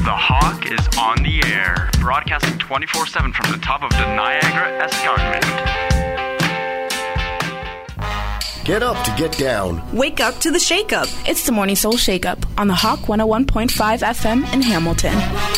The Hawk is on the air, broadcasting 24/7 from the top of the Niagara Escarpment. Get up to get down. Wake up to the Shake Up. It's the Morning Soul Shake Up on the Hawk 101.5 FM in Hamilton.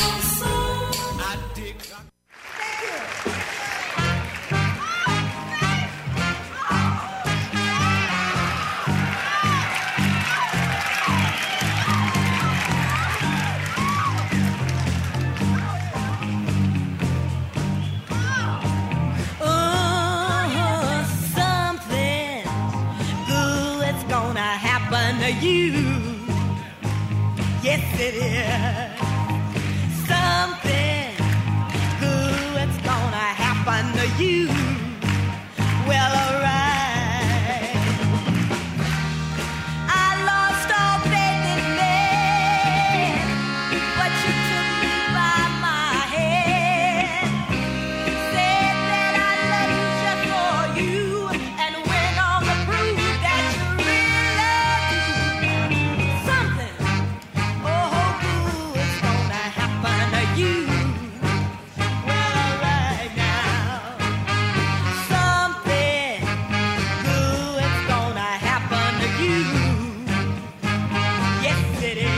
You, yes it is. Something good's gonna happen to you. Well, alright. I lost all faith in man, but you took me by my hand. Said that I love you just for you, and went on to prove that you really something, oh, good's gonna happen to you. Well, right now, something good's gonna happen to you. Yes, it is.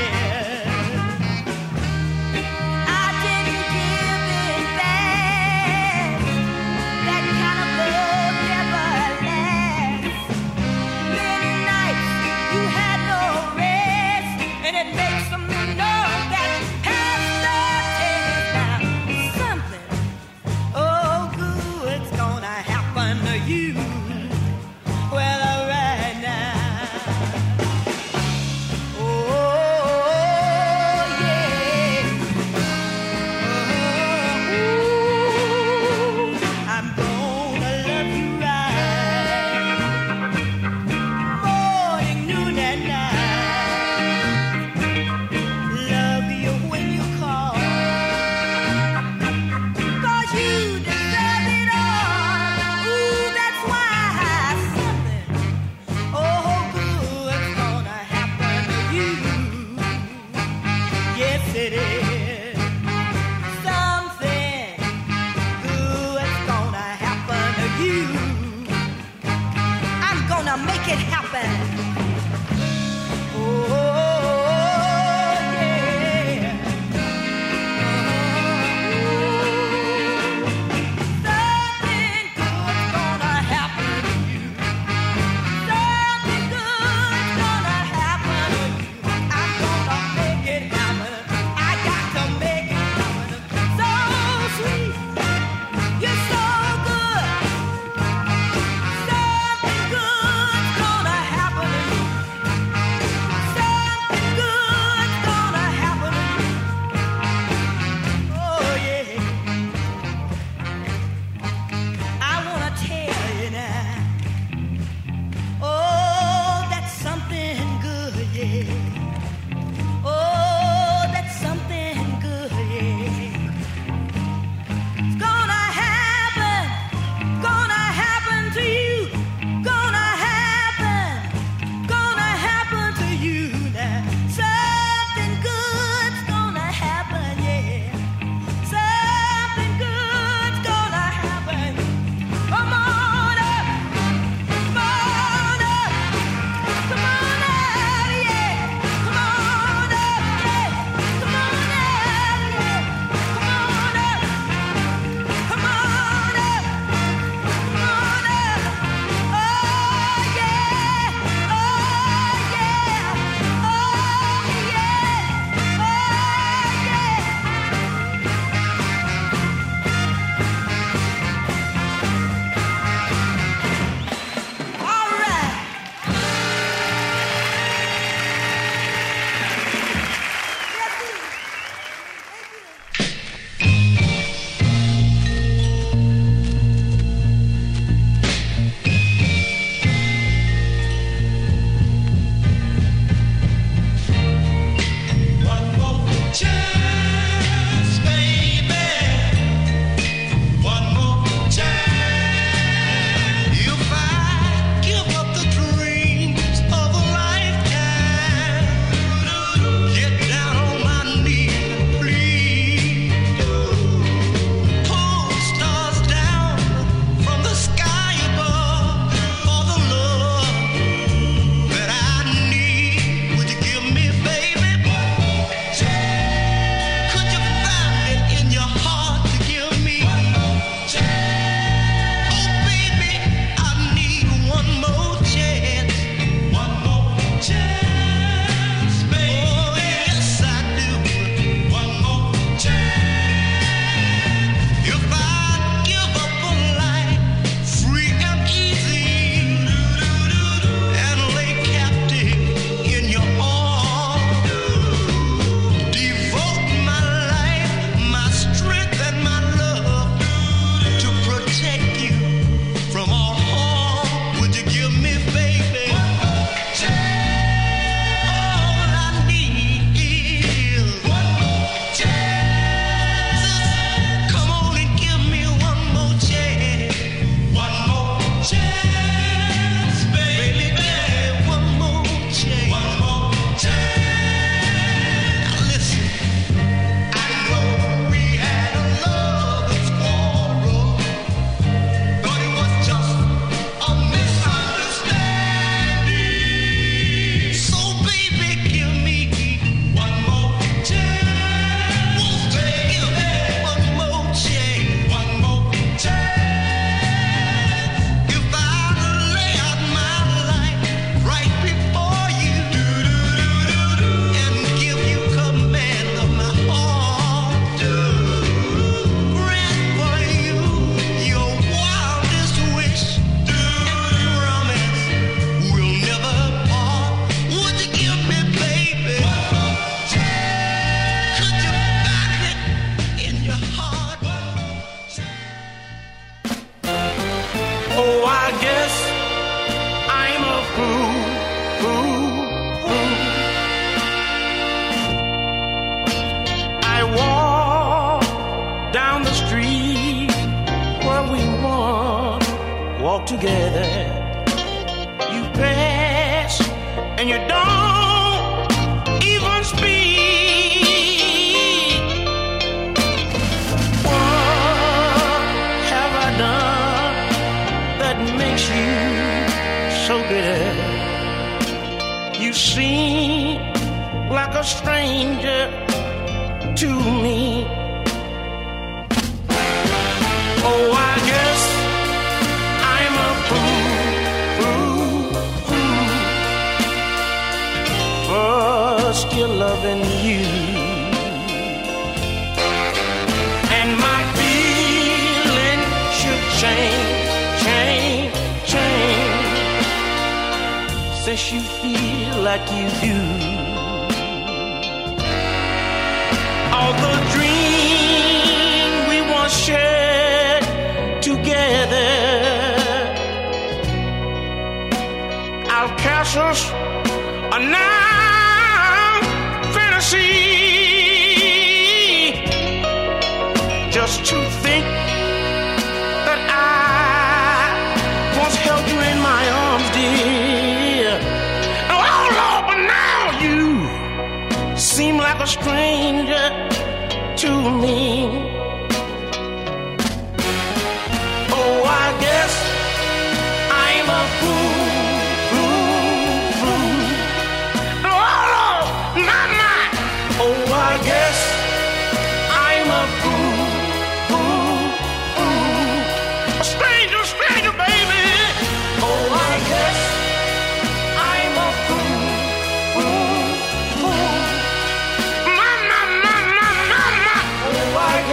I didn't give it back. That kind of love never lasts. Many nights you had no rest, and it makes them know that has started now. Something, oh, good's gonna happen to you. Well, alright now. Oh, yeah. Oh, I'm gonna love you right. Morning, noon, and night. Love you when you call. 'Cause you deserve it all. Ooh, that's why something, oh, good's gonna happen to you. Yes, it is. Something good's gonna happen to you. I'm gonna make it happen. Oh, yeah. Something good's gonna happen to you. Something good's gonna happen to you. I'm gonna make it happen. I got walk down the street where we once walked together, you pass and you don't even speak. What have I done that makes you so bitter? You seem like a stranger to me. Oh, I guess I'm a fool for still loving you. And my feeling should change since you feel like you do. All the dreams we once shared together, our castles are now fantasy. Just to think that I once held you in my arms, dear. Oh Lord, but now you seem like a stranger to me. Oh, I guess I'm a fool. Oh, not mine. Oh, I guess I'm a fool. A stranger, baby. Oh, I guess I'm a fool. Oh, I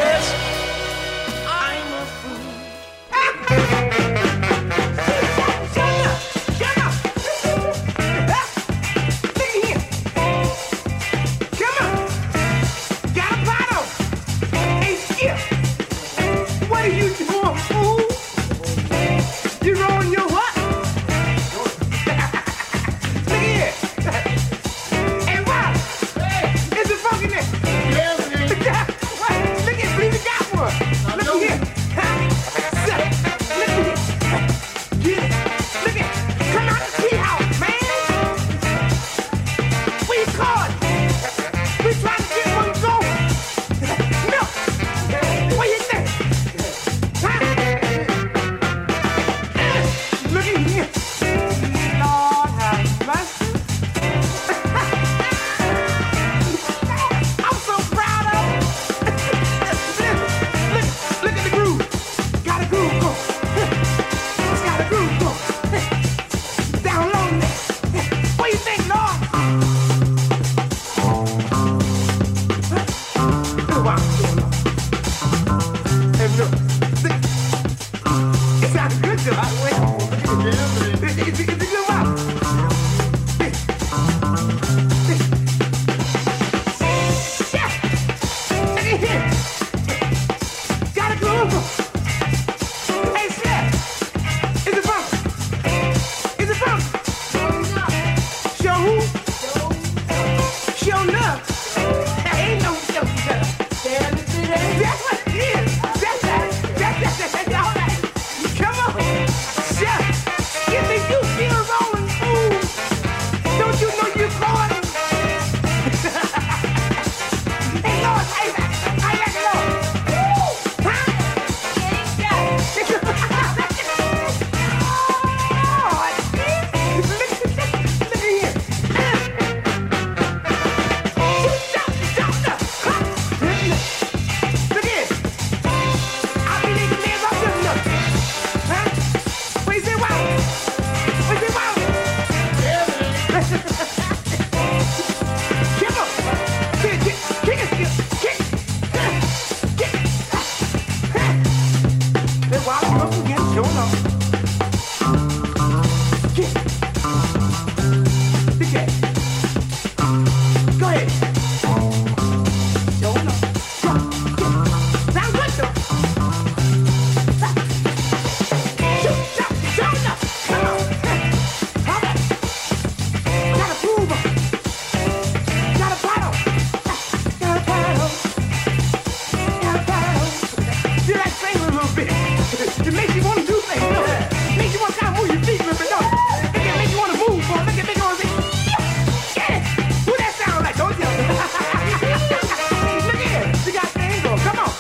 It makes you want to do things, don't it? It makes you want to kind of move your feet a little bit, don't it? It makes you want to move, boy. Make it want to say, yeah. What that sound like, don't you? Look here. You got things going. Come on.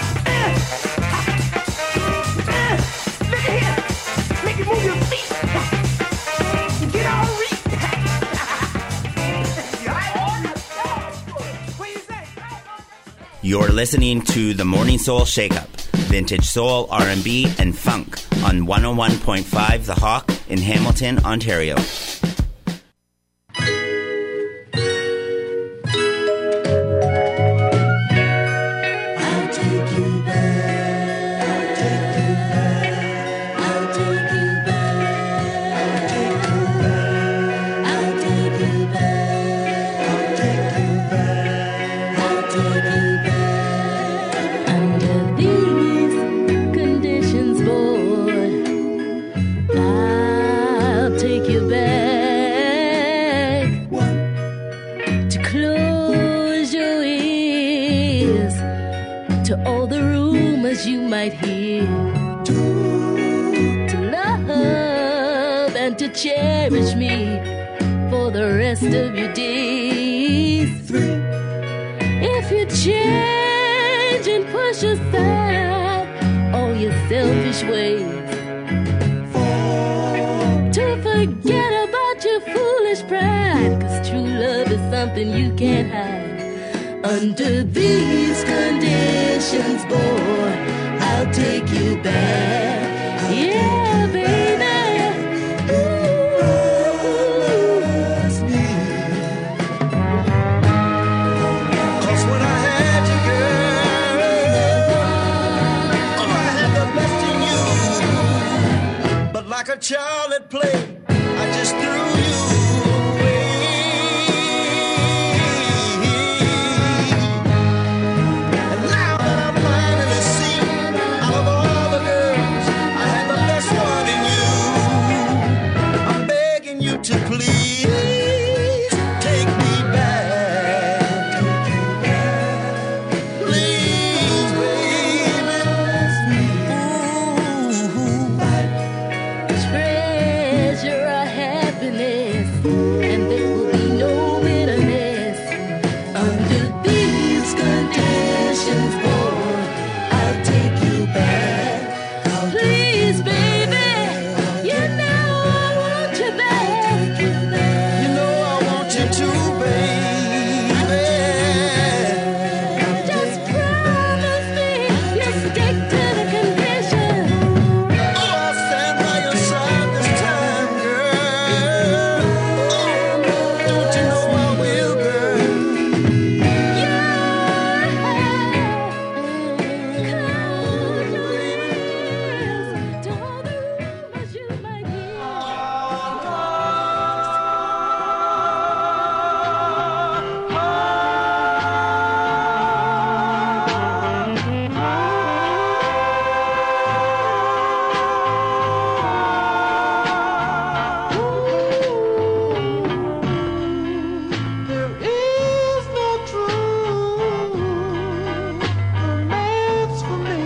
Look at here. Make you move your feet. Get on reach. You're listening to the Morning Soul Shake-Up, vintage soul, R&B, and funk on 101.5 The Hawk in Hamilton, Ontario. Cherish me for the rest of your days. If you change and push aside all your selfish ways, to forget about your foolish pride, 'cause true love is something you can't hide. Under these conditions, boy, I'll take you back. Yeah, baby. Like a child at play, I just threw you away. And now that I'm finally seen, out of all the girls, I had the best one in you. I'm begging you to please take me back. Please, baby. Treasure our happiness, and there will be no bitterness. Under these conditions, boy, I'll take you back. Please, baby, you know I want you back. You know I want you to, baby. Just promise me you'll stick to the condition. Oh, I'll stand by your side this time, girl. Oh, don't you know I will, girl? Close your ears to all the rumors you might hear. There is no true romance for me.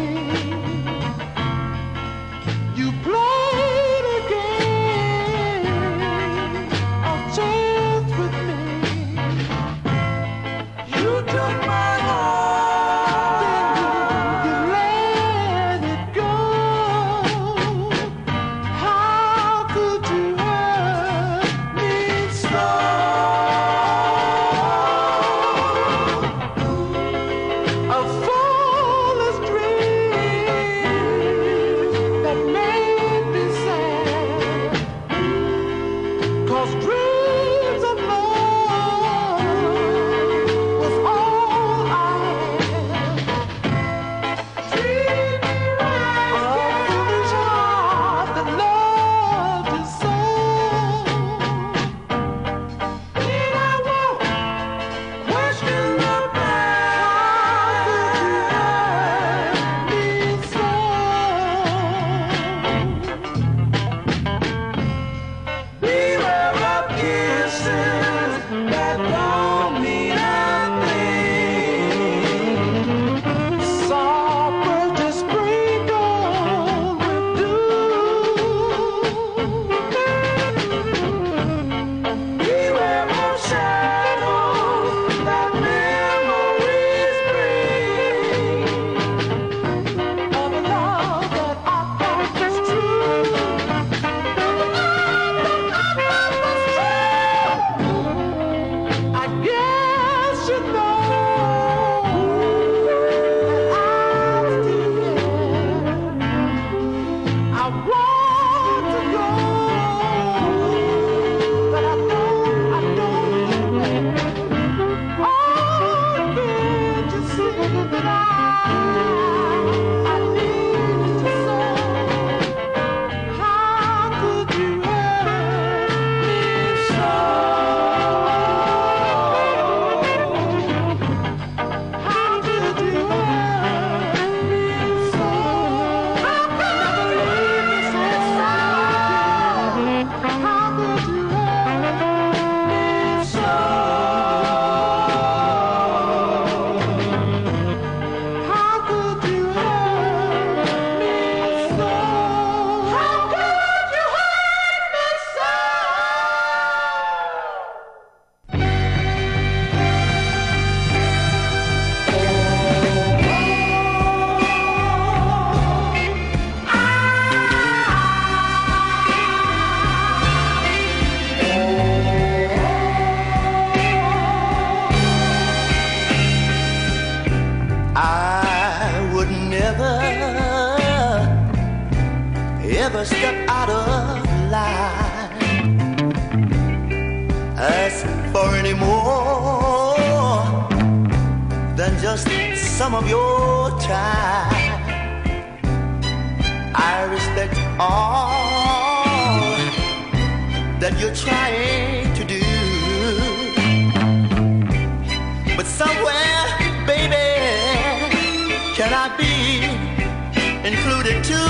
You played a game of chance with me. You took my heart, then you let it go. How could you hurt me so? A foolish dream that made me sad. 'Cause dreams of love was all I had. Treat me right, a foolish heart that loved you so. Did I walk? Question the past. Ever step out of line, ask for any more than just some of your time. I respect all that you're trying to do, but somewhere, baby, can I be included too?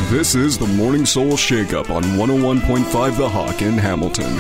This is the Morning Soul Shake-Up on 101.5 The Hawk in Hamilton.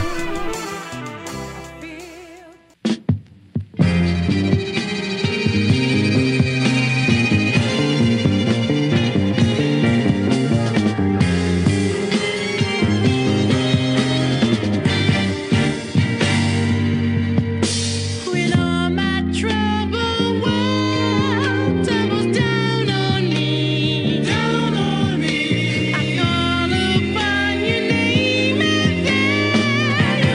When all my troubled world tumbles down on me, I call upon your name and then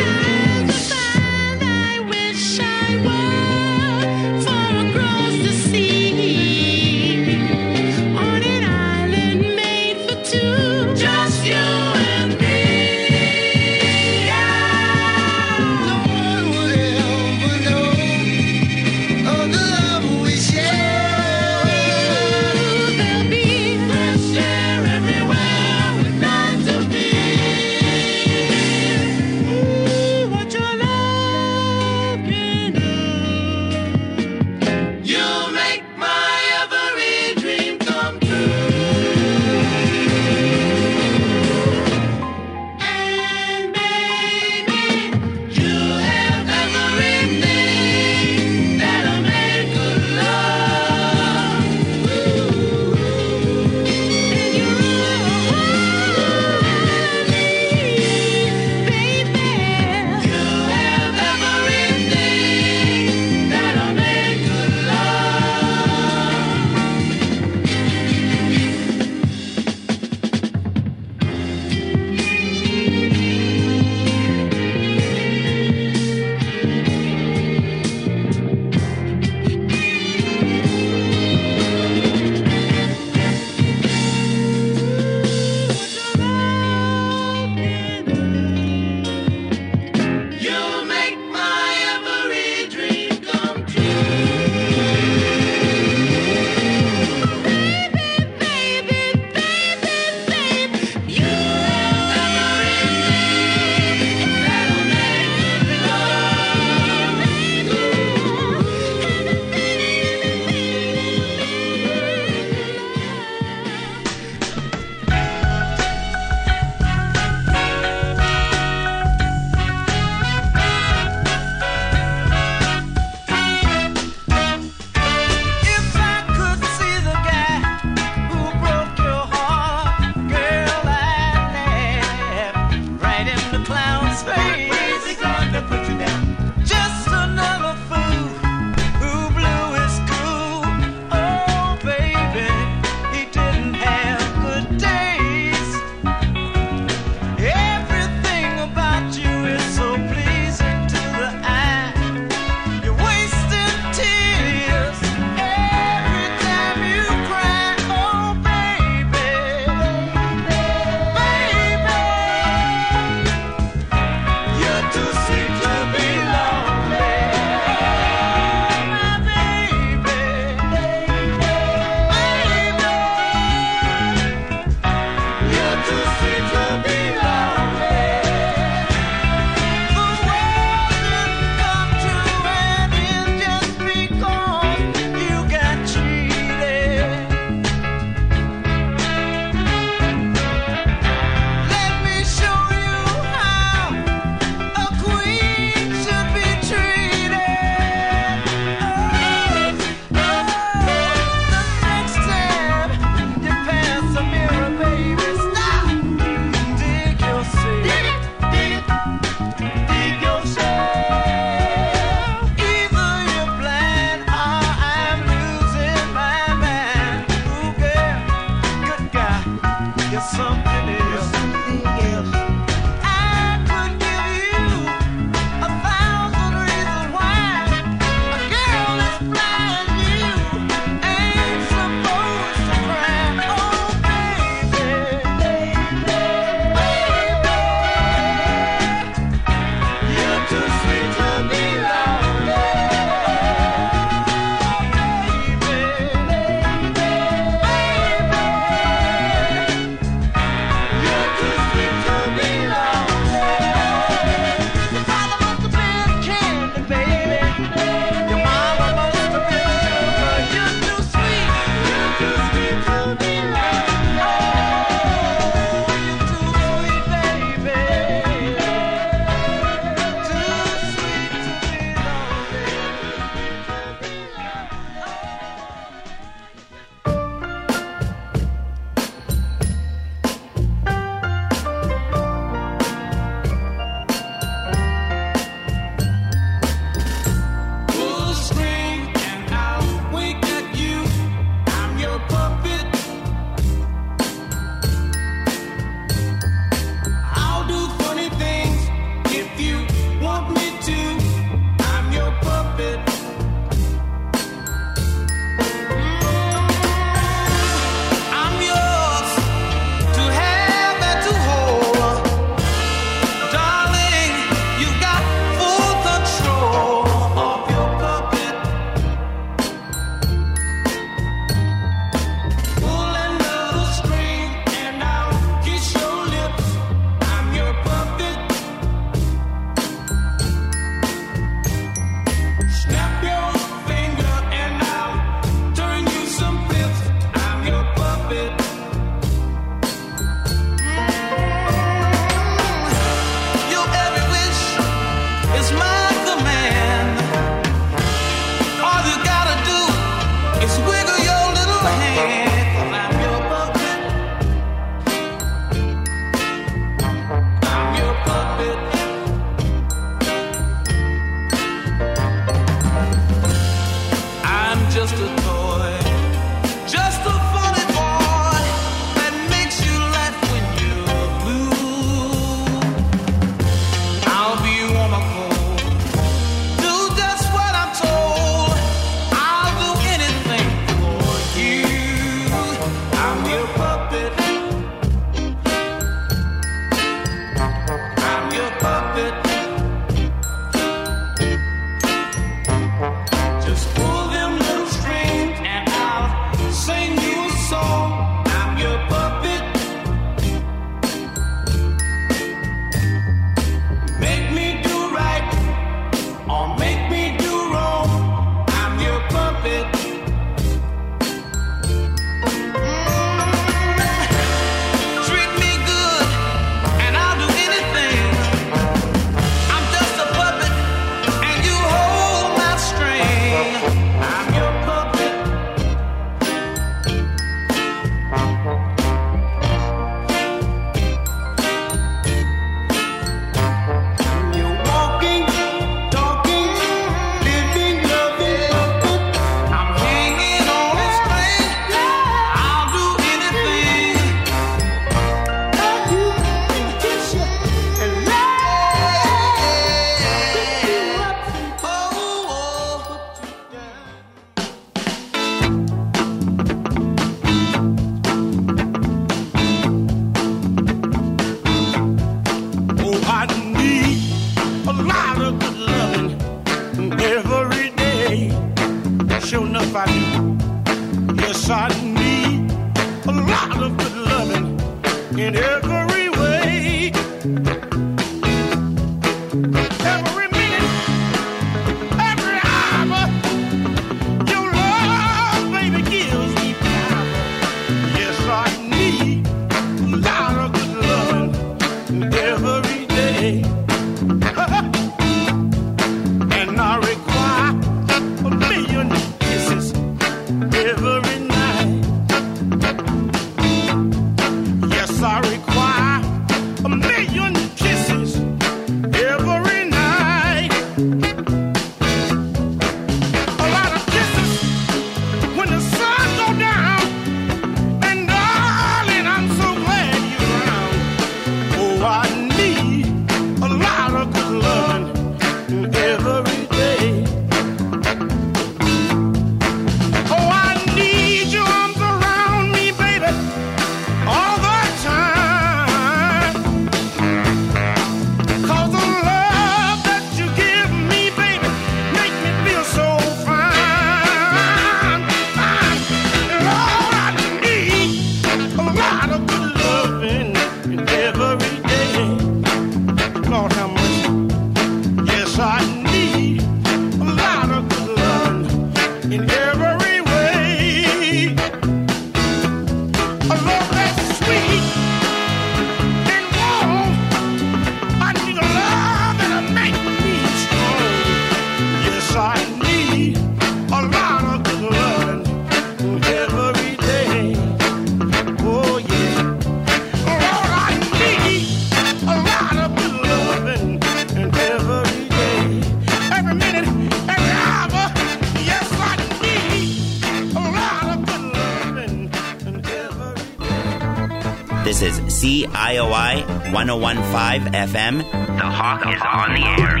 This is CIOI 101.5 FM. The Hawk is on the air.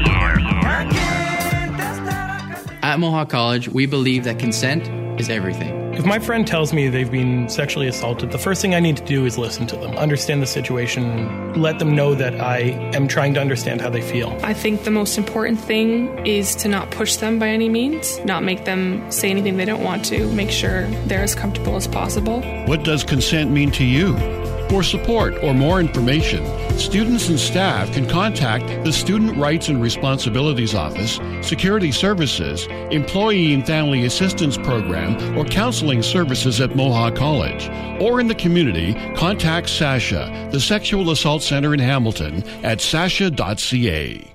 At Mohawk College, we believe that consent is everything. If my friend tells me they've been sexually assaulted, the first thing I need to do is listen to them, understand the situation, let them know that I am trying to understand how they feel. I think the most important thing is to not push them by any means, not make them say anything they don't want to, make sure they're as comfortable as possible. What does consent mean to you? For support or more information, students and staff can contact the Student Rights and Responsibilities Office, Security Services, Employee and Family Assistance Program, or counseling services at Mohawk College. Or in the community, contact SASHA, the Sexual Assault Center in Hamilton, at sasha.ca.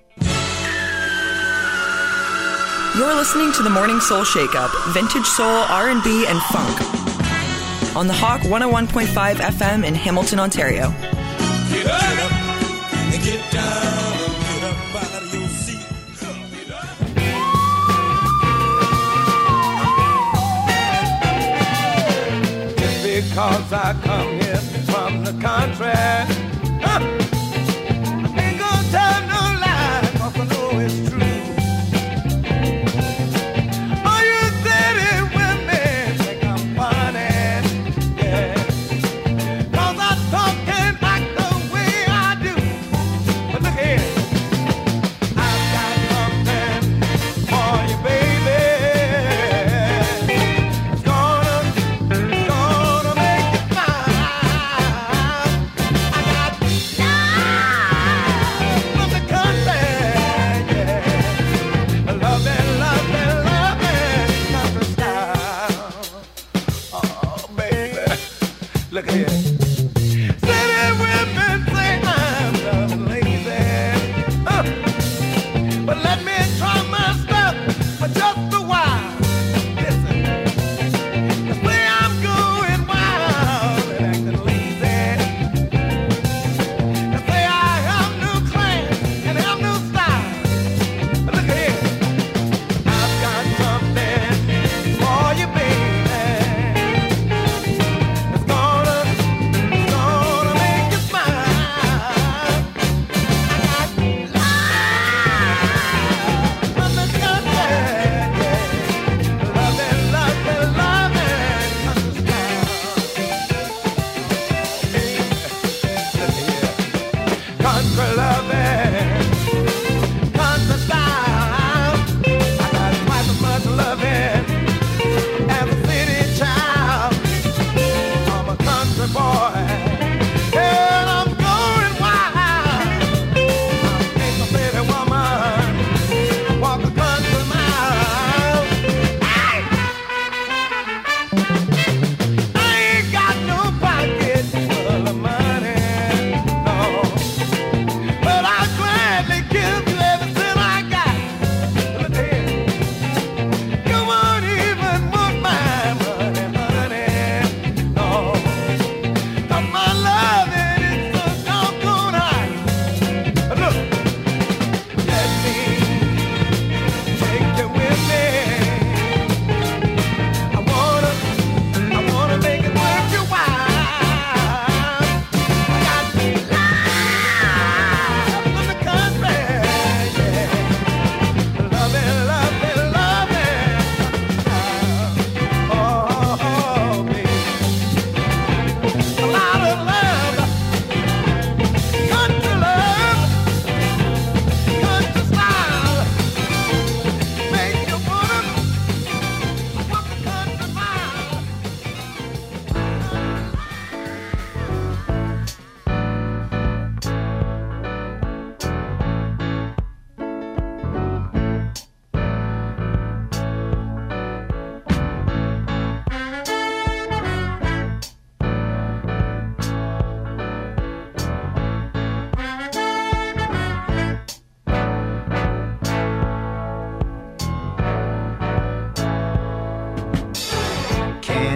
You're listening to the Morning Soul Shake-Up, vintage soul, R&B, and funk. On the Hawk 101.5 FM in Hamilton, Ontario. Get up and get down and get up out of your seat. Just because I come here from the country, I ain't gonna tell no lie, 'cause I know it's true. All you city women think I'm funny. Now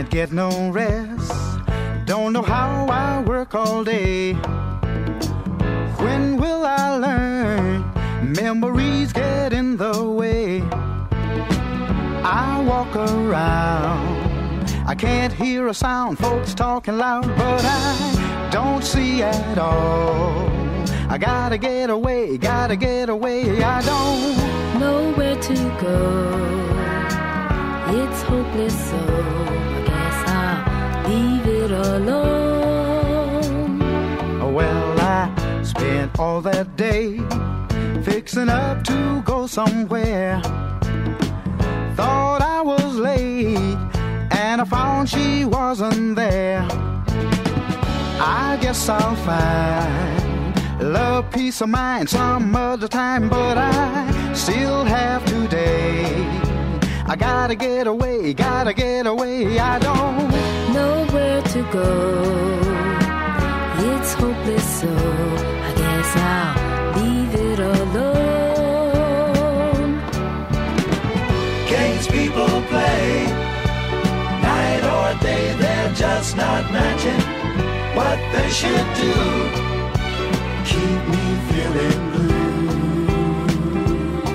can't get no rest. Don't know how I work all day. When will I learn? Memories get in the way. I walk around, I can't hear a sound, folks talking loud, but I don't see at all. I gotta get away, I don't know where to go. It's hopeless, so I guess I'll leave it alone. Well, I spent all that day fixing up to go somewhere. Thought I was late, and I found she wasn't there. I guess I'll find love, peace of mind some other time, but I still have today. I gotta get away, I don't know where to go. It's hopeless, so I guess I'll leave it alone. Games people play, night or day, they're just not matching what they should do. Keep me feeling blue.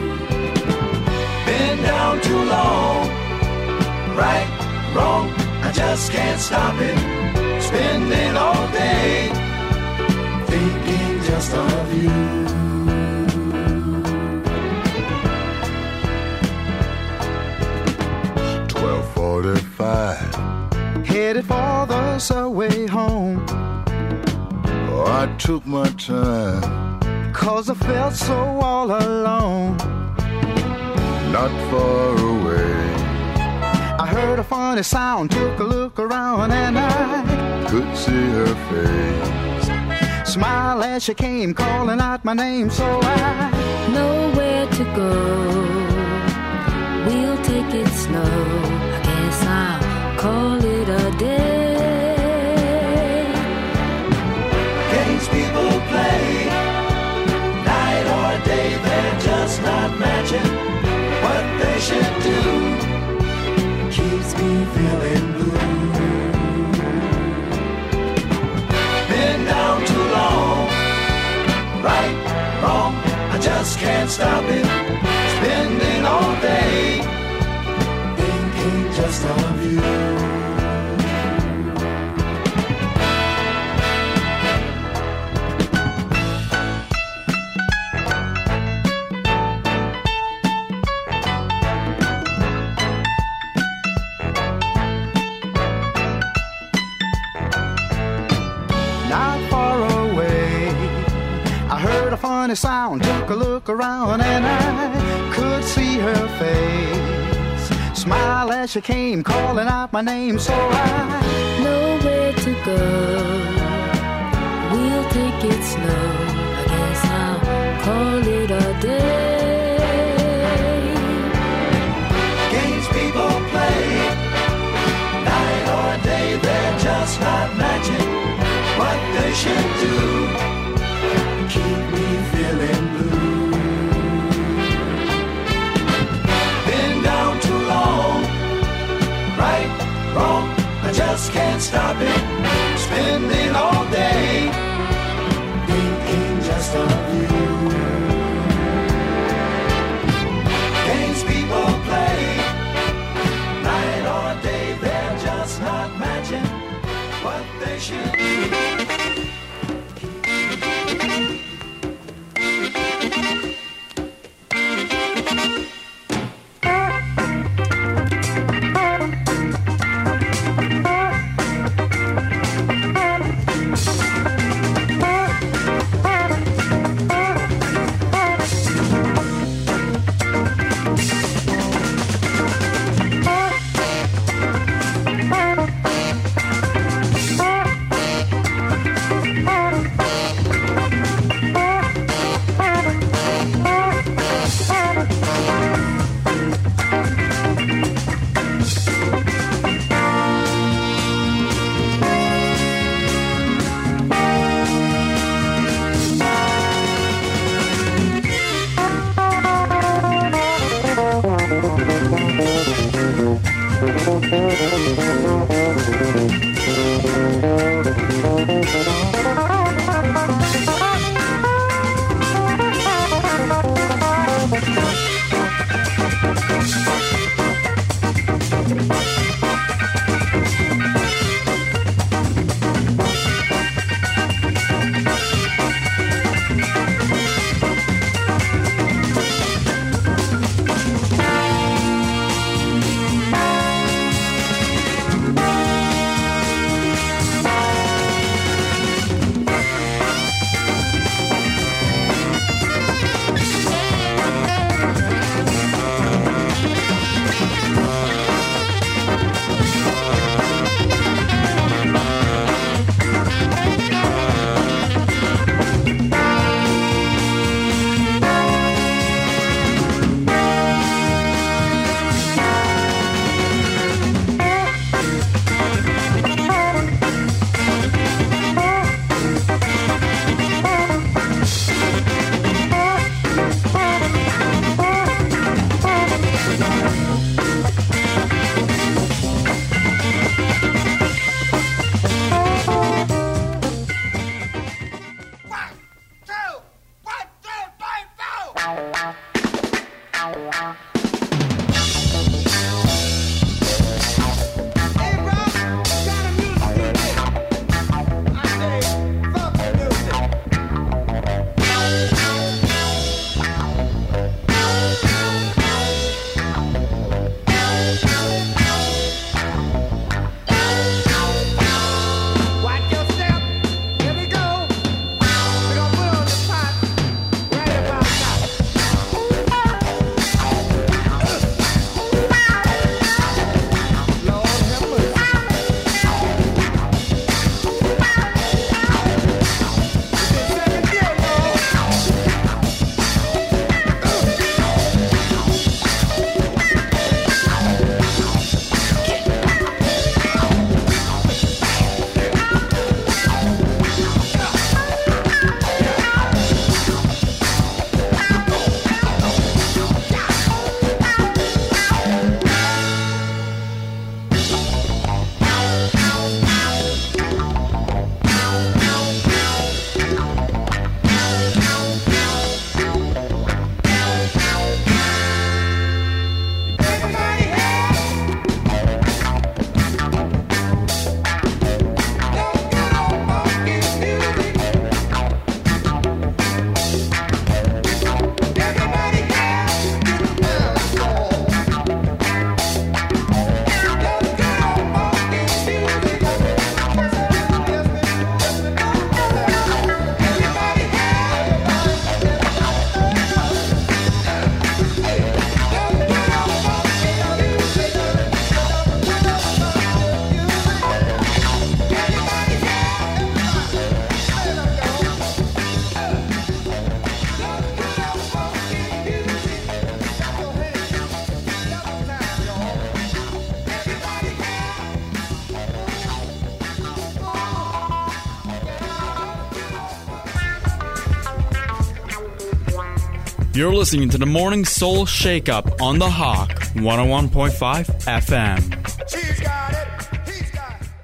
Been down too long, right, wrong, I just can't stop it. Spending all day thinking just of you. 12:45, headed for the subway home. Oh, I took my time, 'cause I felt so all alone. Not far away, I heard a funny sound, took a look around, and I could see her face. Smile as she came, calling out my name, so I know where to go. We'll take it slow, I guess I'll call it a day. Games people play, night or day, they're just not matching what they should do. Keeps me feeling blue. Been down too long, right, wrong, I just can't stop it. Spending all day thinking just of you. Funny sound, took a look around, and I could see her face. Smile as she came, calling out my name, so I know where to go. We'll take it slow, I guess I'll call it a day. Games people play, night or day, they're just not matching what they should do. Keep me feeling blue. Been down too long, right, wrong, I just can't stop it. Spending all day thinking just of you. Games people play, night or day, they're just not matching what they should do. You're listening to the Morning Soul Shake-Up on the Hawk 101.5 FM. She's got it. He's got it.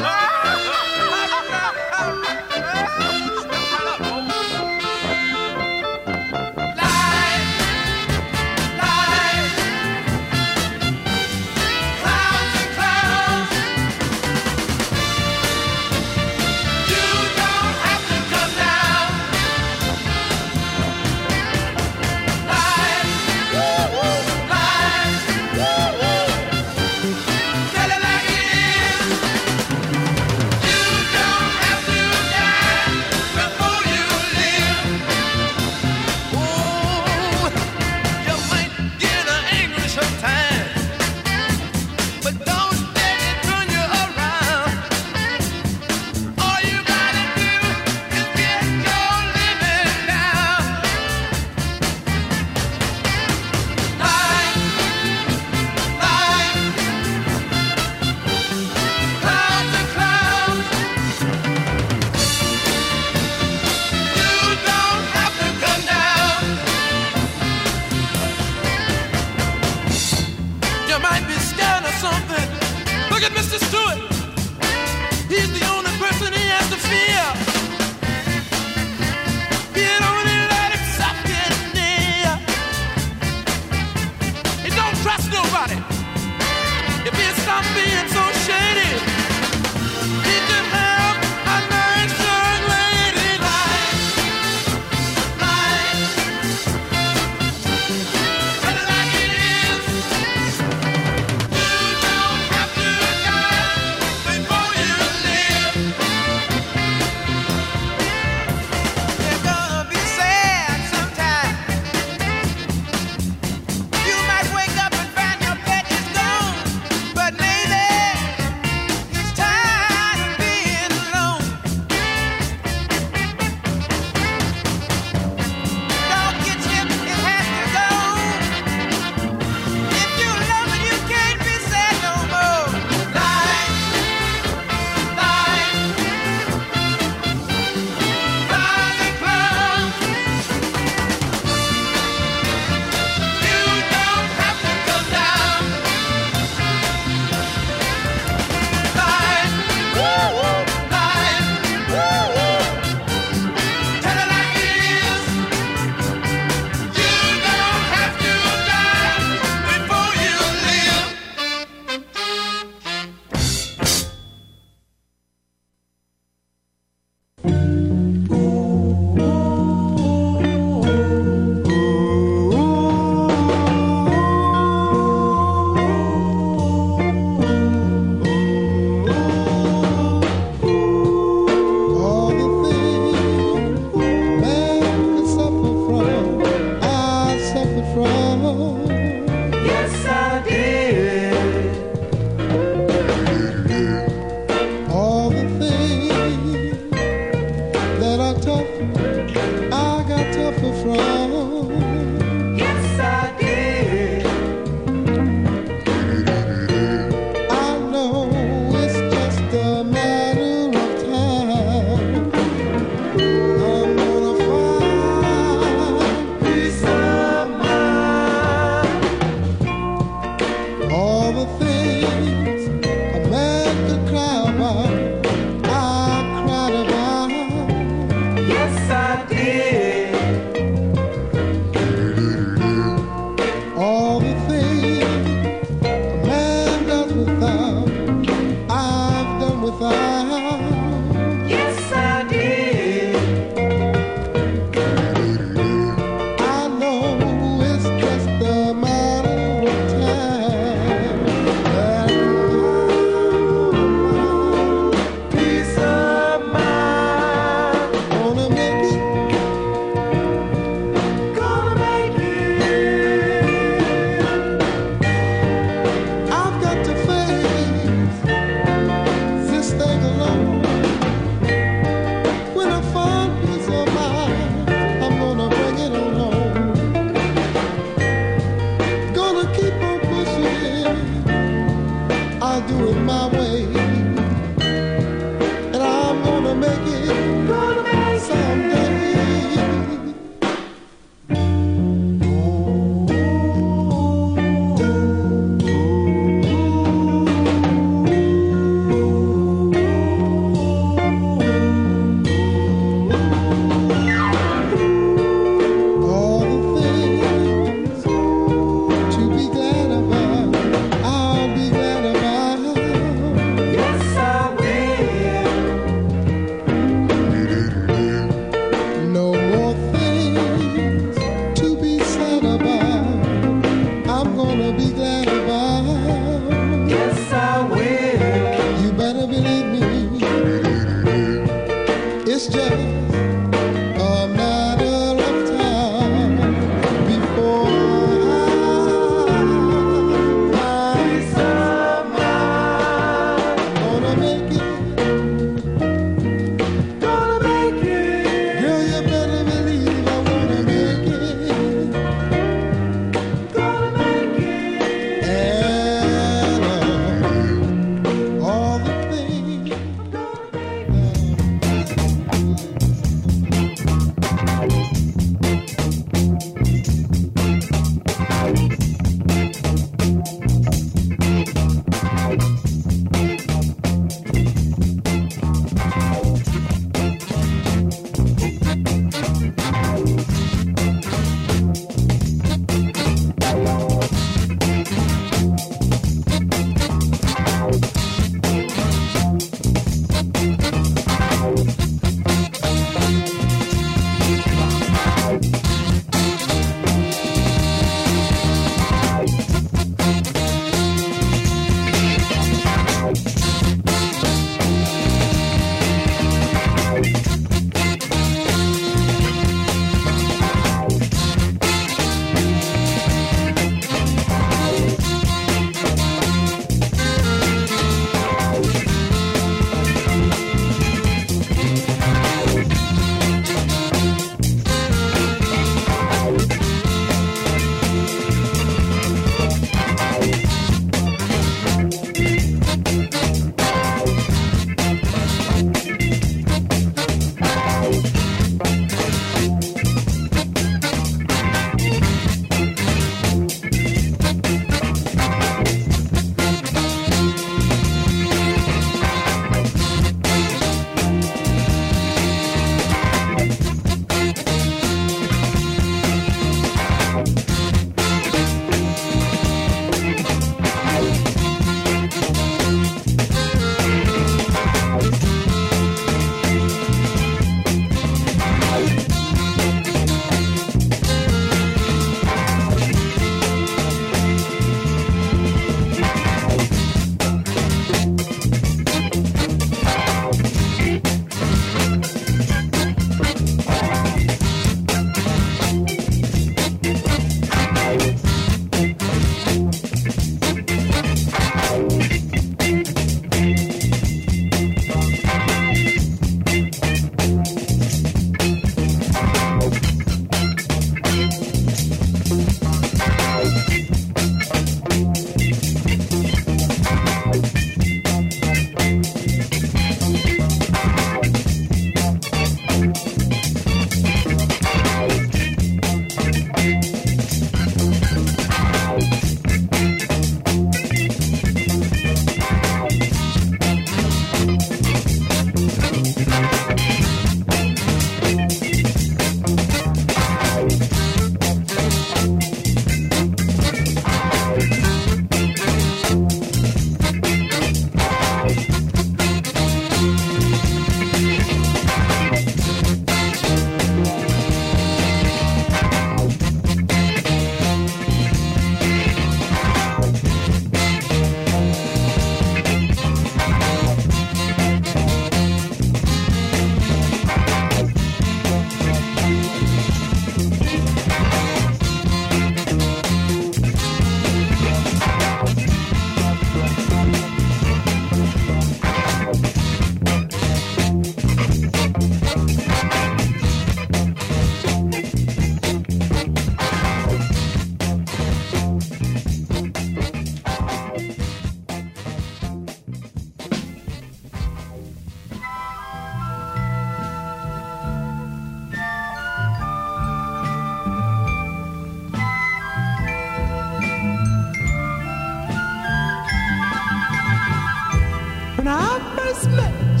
this much.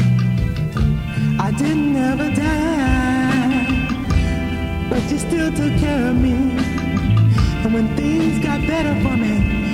I didn't ever die, but you still took care of me. And when things got better for me,